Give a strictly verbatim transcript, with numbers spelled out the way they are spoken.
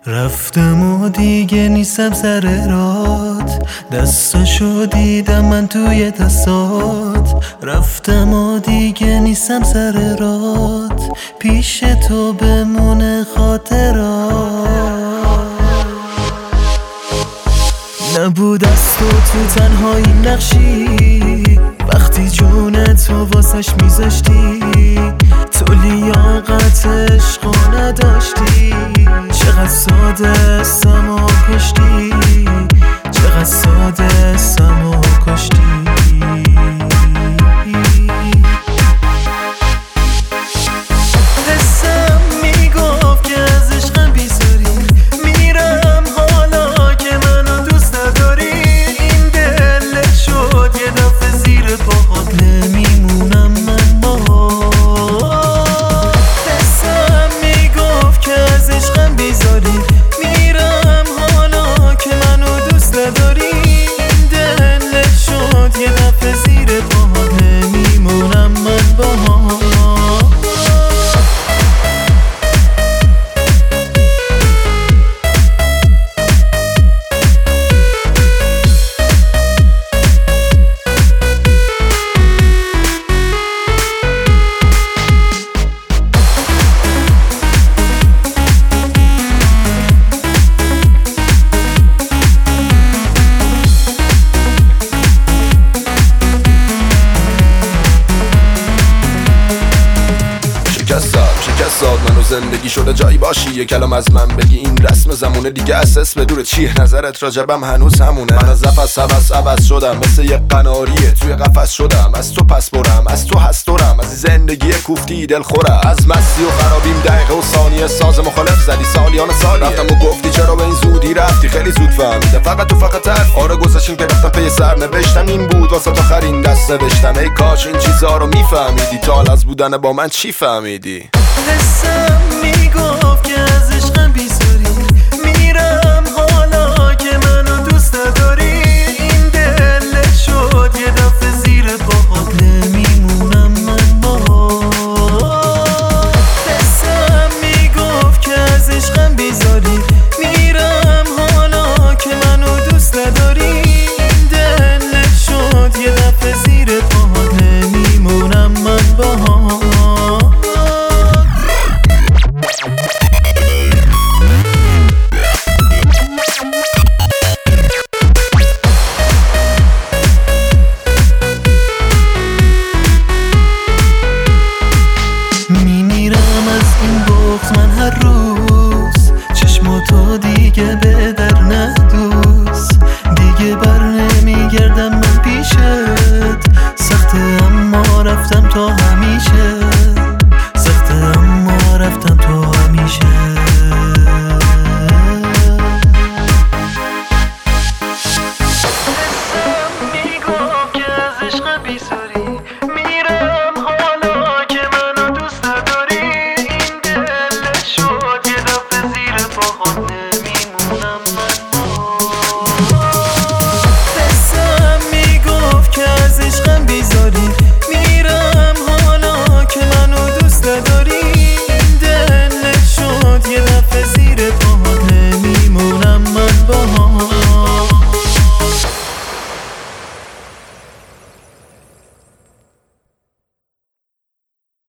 رفتم و دیگه نیستم سر رات، دستاشو دیدم من توی دستات. رفتم و دیگه نیستم سر رات، پیش تو بمونه خاطرات. نبود از تو تو تنهایی نقشی، وقتی جون تو واسش میذاشتی. تو لیاقت عشقو نداشتی، چقدر ساده استم و کشتی، چقدر ساده استم و کشتی. حسم میگفت که از عشقم بیزاری، میرم حالا که منو دوست نداری. این دل شد یه دفعه زیر پاهات، نمیمونم من باهات. حسم میگفت که از عشقم بیزاری، میرم حالا که منو دوست نداری. این دل شد یه دفعه زیر پاهات، نمیمونم من باهات. شکستاد منو زندگی شده جایی باشی، یه کلام از من بگی این رسم زمونه دیگه. اساس بدور چیه نظرت راجبم هنوز همونه. من از نفس عوض عوض شدم، مثل یه قناریه توی قفس شدم. از تو پس برم، از تو هستورم، از زندگی کوفتی دل خورم. از مستی و خرابیم دقیقه و ثانیه ساز مخالف زدی سالیان سالیه. رفتم و گفتی چرا به این زودی رفتی، خیلی زود فهمیدم فقط تو فقط حرف. آره گذاشتیم که رفتم پی سر نوشتم، این بود واسه آخرین دست نوشتم. ای کاش این چیزا رو میفهمیدی، تا از بودن با من چی فهمیدی. حسم